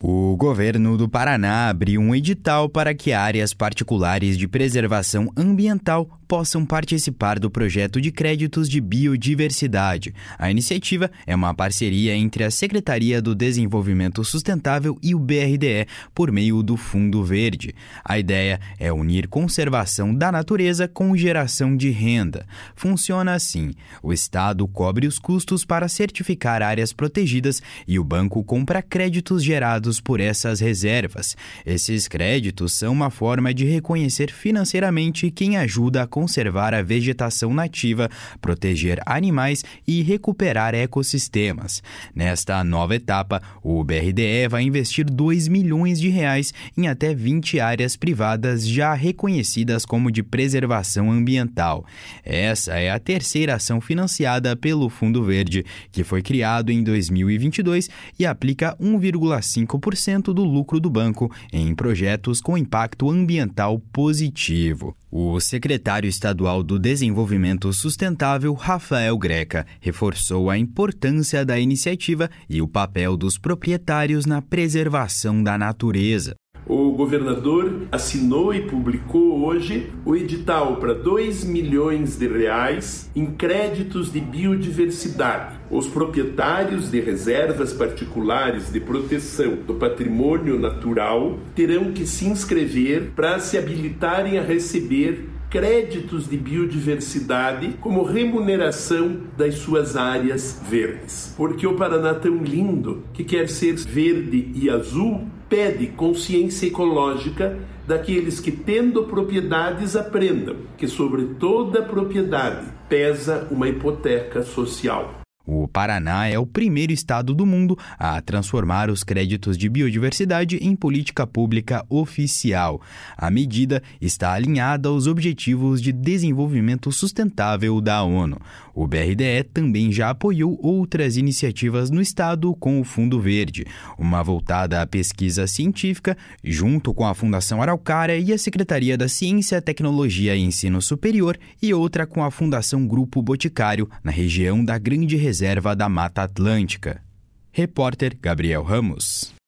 O governo do Paraná abriu um edital para que áreas particulares de preservação ambiental possam participar do projeto de créditos de biodiversidade. A iniciativa é uma parceria entre a Secretaria do Desenvolvimento Sustentável e o BRDE por meio do Fundo Verde. A ideia é unir conservação da natureza com geração de renda. Funciona assim: o Estado cobre os custos para certificar áreas protegidas e o banco compra créditos gerados por essas reservas. Esses créditos são uma forma de reconhecer financeiramente quem ajuda a conservar a vegetação nativa, proteger animais e recuperar ecossistemas. Nesta nova etapa, o BRDE vai investir R$2 milhões em até 20 áreas privadas já reconhecidas como de preservação ambiental. Essa é a terceira ação financiada pelo Fundo Verde, que foi criado em 2022 e aplica 1,5% do lucro do banco em projetos com impacto ambiental positivo. O secretário estadual do Desenvolvimento Sustentável, Rafael Greca, reforçou a importância da iniciativa e o papel dos proprietários na preservação da natureza. O governador assinou e publicou hoje o edital para R$2 milhões em créditos de biodiversidade. Os proprietários de reservas particulares de proteção do patrimônio natural terão que se inscrever para se habilitarem a receber créditos de biodiversidade como remuneração das suas áreas verdes. Porque o Paraná tão lindo, que quer ser verde e azul, pede consciência ecológica daqueles que, tendo propriedades, aprendam que sobre toda propriedade pesa uma hipoteca social. O Paraná é o primeiro estado do mundo a transformar os créditos de biodiversidade em política pública oficial. A medida está alinhada aos Objetivos de Desenvolvimento Sustentável da ONU. O BRDE também já apoiou outras iniciativas no estado com o Fundo Verde, uma voltada à pesquisa científica, junto com a Fundação Araucária e a Secretaria da Ciência, Tecnologia e Ensino Superior, e outra com a Fundação Grupo Boticário, na região da Grande Reserva da Mata Atlântica. Repórter Gabriel Ramos.